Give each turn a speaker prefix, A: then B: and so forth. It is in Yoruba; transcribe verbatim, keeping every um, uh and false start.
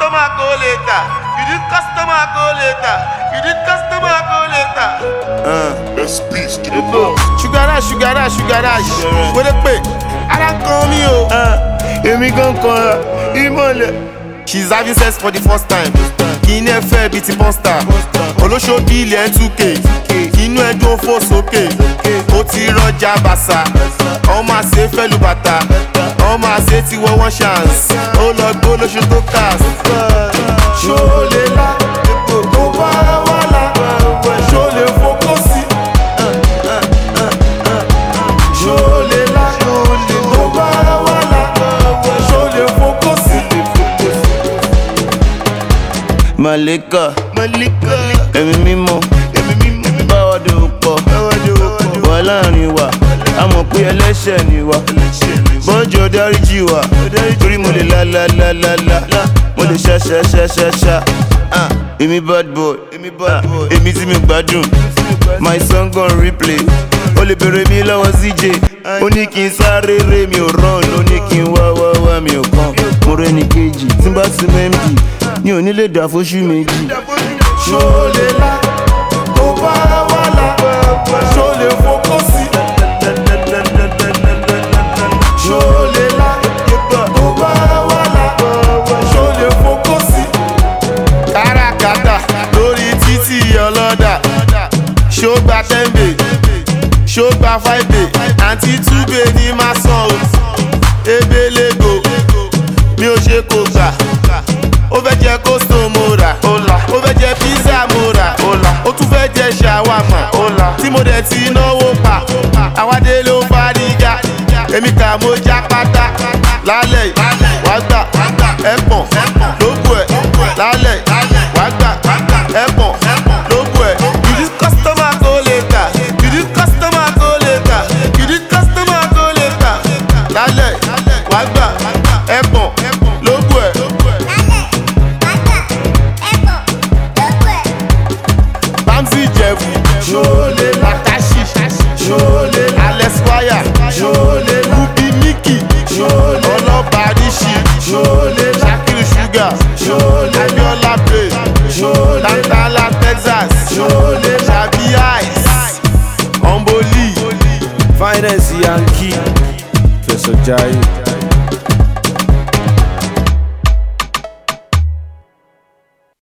A: customer go later. You did customer go later. You did customer go later. Uh,
B: Let's peace to the
A: sugar rush, sugar rush, sugar rush. What a pay. I don't call me, oh. Uh, Emi gon call her. She's having sex for the first time. Kini ẹ fẹ́ bí ti pọ́nstà. Olóṣòbí ilẹ̀ two K. Inú ẹ dún fò sókè. Ó ti rọjà bàṣà. Ọmọ àṣẹ fẹ́ lu bàtà. Ọmọ àṣẹ ti wọ one chance. Ó lọ gbó lóṣù tó kàs. Ṣó lè la epo tó bá wà lá. Ṣó lè fokó sí. Ṣó lè la tó bá wà lá. Ṣó lè fokó sí. Malika, Malika, ẹ̀mí mímọ́, ẹ̀mí mímọ́, báwa dòwò pọ̀, wà láàrin wa, a mọ̀ pé ẹlẹ́ṣẹ̀ ni wa, bọ́jọ́ dáríjì wa, torí mo lè la la la la la, mo lè ṣá ṣá ṣá ṣá ṣá, èmi bad boy, èmi tí mi gbádùn, my song gon replay, ó lè bèrè mi lọ́wọ́ C J, ó ní kí n sáré ré mi ò rán, ó ní kí n wá wá wá mi ò kàn, mo rẹ́ ní kejì, tí n bá sí M D. Ni ò ní lè dà fóṣù méjì. Ṣó lè la tó bá wà lá. Ṣó lè fokó sí. Ṣó lè la tó bá wà lá. Ṣó lè fokó sí. Káràkátà lórí títì ọlọ́dà. Ṣó gba ten bay, ṣó gba five bay. Àǹtí two bay ní máa san o. Ebelego mi ò ṣe kò gbà. Ó fẹ́ jẹ kóstò mo rà, ó fẹ́ jẹ pizza mo rà, ó tún fẹ́ jẹ ṣàwámà, tí mo dẹ̀ ti náwó pa, àwádé ló fàrígà, èmi kà mo já pátá, lálẹ́ wá gbà, ẹ̀pọ̀n lógún ẹ̀, lálẹ́ wá gbà, ẹ̀pọ̀n lógún ẹ̀. You did customer go later, you did customer go later, you did customer go later, lálẹ́ wá gbà, ẹ̀pọ̀n lógún ẹ̀. Bamsi Jevu, Ṣólé Latashi, Ṣólé Alex Wire, Ṣólé Ruby Mickey, Ṣólé Ọlọ́bàríṣì, Ṣólé Shakiru Sugar, Ṣólé Abiola Play, Ṣólé Tantala Texas, Ṣólé Shabi Ice, Omboli, Finance Yankee, Fẹsọ̀ Jaiye.